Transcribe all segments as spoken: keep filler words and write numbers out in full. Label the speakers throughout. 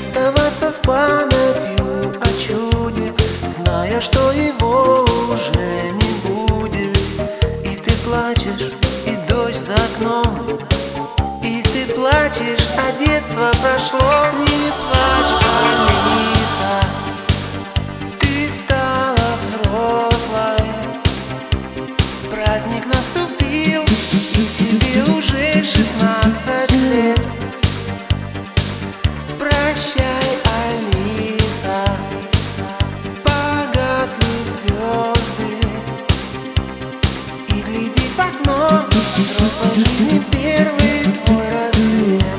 Speaker 1: оставаться с памятью о чуде, зная, что его уже не будет. И ты плачешь, и дождь за окном, и ты плачешь, а детство прошло. Не плачь, Алиса, ты стала взрослой. Праздник наступил, и тебе уже шестнадцать лет. Прощай, Алиса, погасли звезды, и глядеть в окно взрослой жизни первый твой рассвет.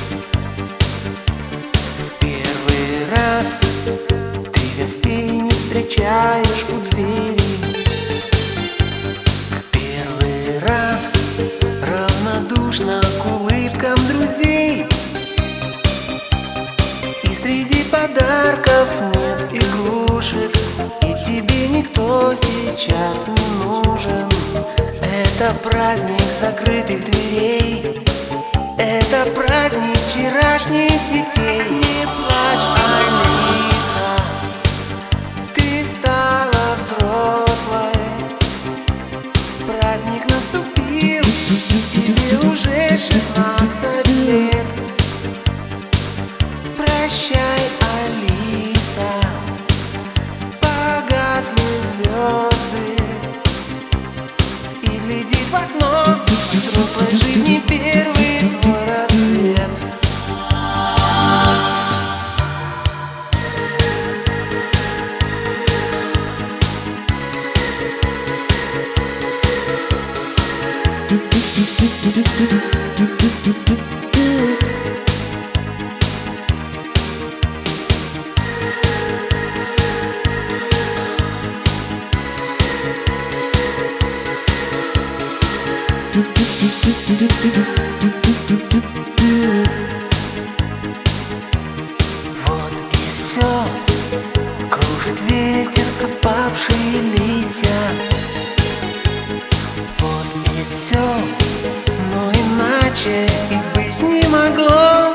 Speaker 1: В первый раз ты гостей не встречаешь у двери. В первый раз равнодушна к улыбкам друзей. Среди подарков нет игрушек, и тебе никто сейчас не нужен. Это праздник закрытых дверей, это праздник вчерашних детей. Не плачь, Алиса, ты стала взрослой. Праздник наступил, тебе уже шестнадцать лет. Прощай, Алиса, погасли звезды, и глядит в окно взрослой жизни первый твой рассвет. Вот и все, кружит ветер опавшие листья. Вот и все, но иначе и быть не могло.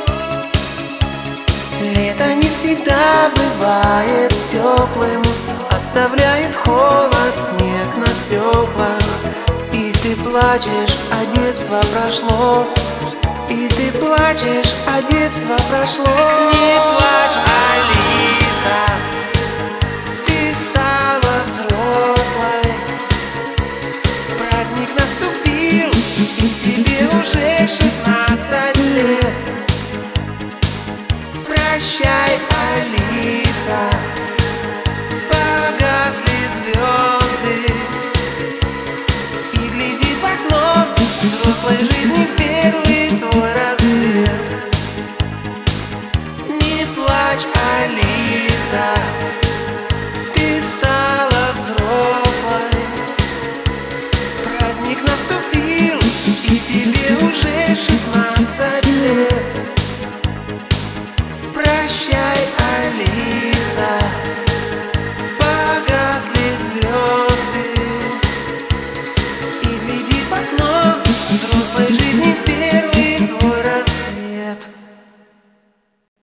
Speaker 1: Лето не всегда бывает теплым, оставляет холод, снег на стеклах. И ты плачешь, а детство прошло. И ты плачешь, а детство прошло. Не плачь, Алиса, ты стала взрослой. Праздник наступил, и тебе уже шестнадцать лет. Прощай, Алиса, погасли звезды, и глядит в окно взрослой жизни первый твой рассвет. Не плачь, Алиса,